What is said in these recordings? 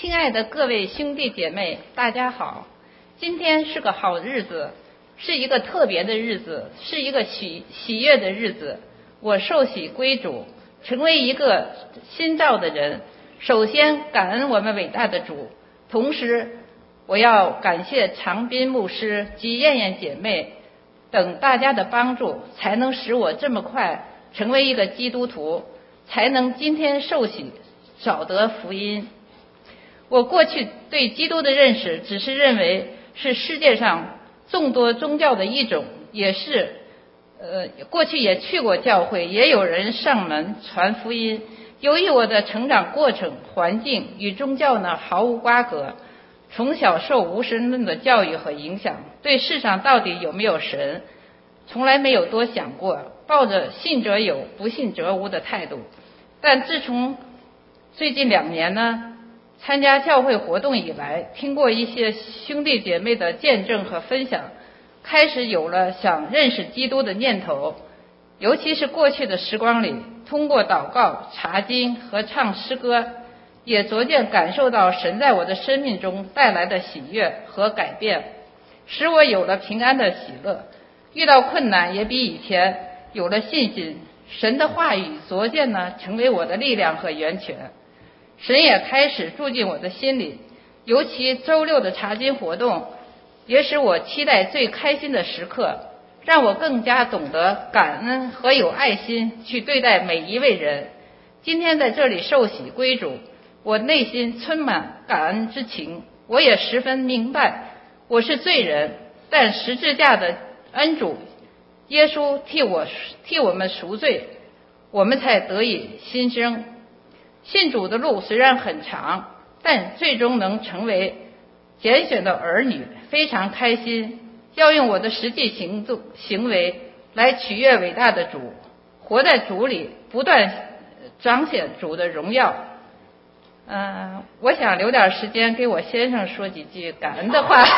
亲爱的各位兄弟姐妹，大家好！今天是个好日子，是一个特别的日子，是一个喜悦的日子。我受洗归主，成为一个新造的人。首先感恩我们伟大的主，同时我要感谢长斌牧师及燕燕姐妹等大家的帮助，才能使我这么快成为一个基督徒，才能今天受洗晓得福音。我过去对基督的认识只是认为是世界上众多宗教的一种，也是过去也去过教会，也有人上门传福音。由于我的成长过程环境与宗教呢毫无瓜葛，从小受无神论的教育和影响，对世上到底有没有神从来没有多想过，抱着信则有不信则无的态度。但自从最近2年呢参加教会活动以来，听过一些兄弟姐妹的见证和分享，开始有了想认识基督的念头。尤其是过去的时光里，通过祷告、查经和唱诗歌，也逐渐感受到神在我的生命中带来的喜悦和改变，使我有了平安的喜乐，遇到困难也比以前有了信心。神的话语逐渐呢成为我的力量和源泉，神也开始住进我的心里。尤其周6的查经活动也使我期待最开心的时刻，让我更加懂得感恩和有爱心去对待每一位人。今天在这里受洗归主，我内心充满感恩之情。我也十分明白我是罪人，但十字架的恩主耶稣替我们赎罪，我们才得以新生。信主的路虽然很长，但最终能成为拣选的儿女，非常开心。要用我的实际行为来取悦伟大的主，活在主里，不断彰显主的荣耀。我想留点时间给我先生说几句感恩的话。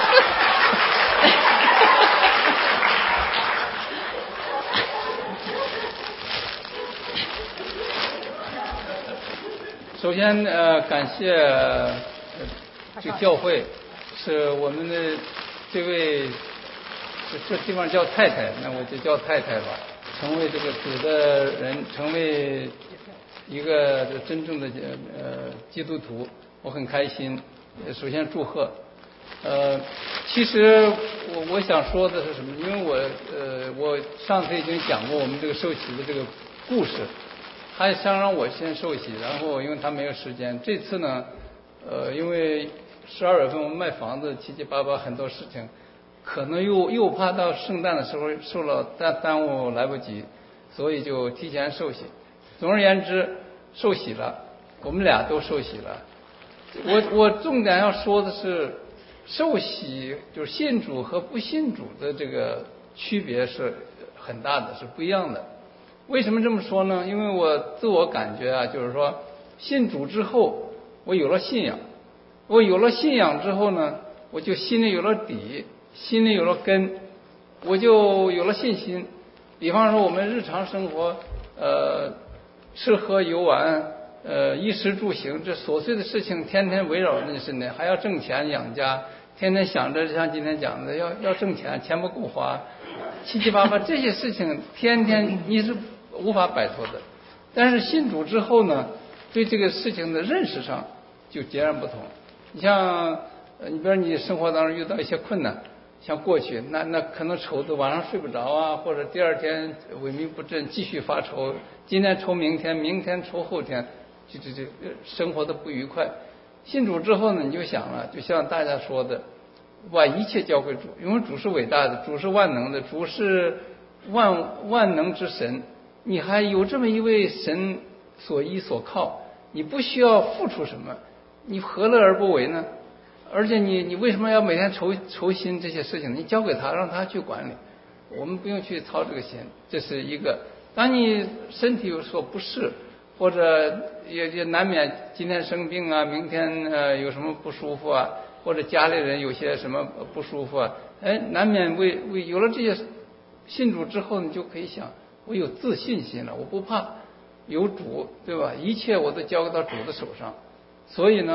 首先感谢这个教会，是我们的这位这地方叫太太，那我就叫太太吧，成为这个主的人，成为一个真正的基督徒，我很开心。首先祝贺。其实我想说的是什么？因为我上次已经讲过我们这个受洗的这个故事。他想让我先受洗，然后因为他没有时间。这次呢，因为12月份我们卖房子七七八八很多事情，可能又怕到圣诞的时候受了耽误来不及，所以就提前受洗。总而言之，受洗了，我们俩都受洗了。我重点要说的是，受洗就是信主和不信主的这个区别是很大的，是不一样的。为什么这么说呢？因为我自我感觉啊，就是说信主之后我有了信仰，我有了信仰之后呢，我就心里有了底，心里有了根，我就有了信心。比方说我们日常生活吃喝游玩衣食住行这琐碎的事情天天围绕着你身边，还要挣钱养家，天天想着像今天讲的要挣钱，钱不够花，七七八八这些事情天天你是无法摆脱的。但是信主之后呢，对这个事情的认识上就截然不同。你像你比如你生活当中遇到一些困难，像过去那可能愁的晚上睡不着啊，或者第二天萎靡不振，继续发愁，今天愁明天，明天愁后天，这生活的不愉快。信主之后呢，你就想了，就像大家说的，把一切交给主，因为主是伟大的，主是万能的，主是万能之神，你还有这么一位神所依所靠，你不需要付出什么，你何乐而不为呢？而且你为什么要每天愁心这些事情？你交给他，让他去管理，我们不用去操这个心。这是一个。当你身体有所不适，或者也难免今天生病啊，明天有什么不舒服啊，或者家里人有些什么不舒服啊，难免为有了这些信主之后，你就可以想，我有自信心了，我不怕，有主，对吧？一切我都交给到主的手上。所以呢，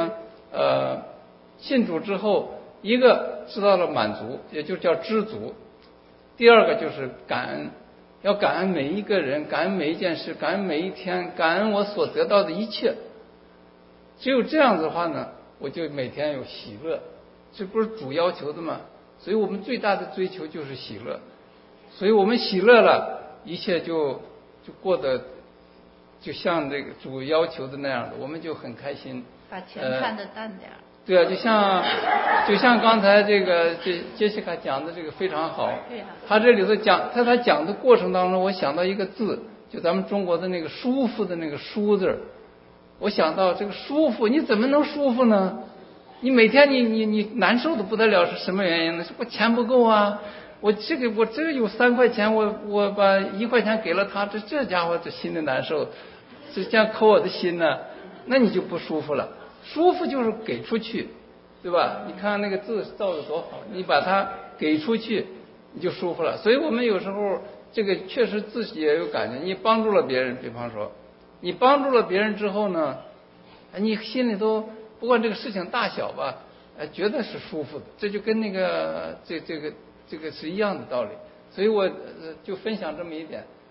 信主之后，一个知道了满足，也就叫知足；第二个就是感恩，要感恩每一个人，感恩每一件事，感恩每一天，感恩我所得到的一切。只有这样子的话呢，我就每天有喜乐，这不是主要求的吗？所以我们最大的追求就是喜乐。所以我们喜乐了，一切就过得就像这个主要求的那样的，我们就很开心。 把钱看得淡点对啊，就像刚才这个杰西卡讲的这个非常好。 对啊。 他这里头讲，他讲的过程当中，我想到一个字，就咱们中国的那个舒服的那个舒字，我想到这个舒服，你怎么能舒服呢？你每天你难受的不得了，是什么原因呢？是我钱不够啊。我这有3块钱，我把1块钱给了他，这家伙这心里难受，这样抠我的心呢，那你就不舒服了。舒服就是给出去，对吧？你看那个字造的多好，你把它给出去，你就舒服了。所以我们有时候这个确实自己也有感觉，你帮助了别人，比方说你帮助了别人之后呢，你心里头不管这个事情大小吧，觉得是舒服的，这就跟那个这个是一样的道理。所以我就分享这么一点。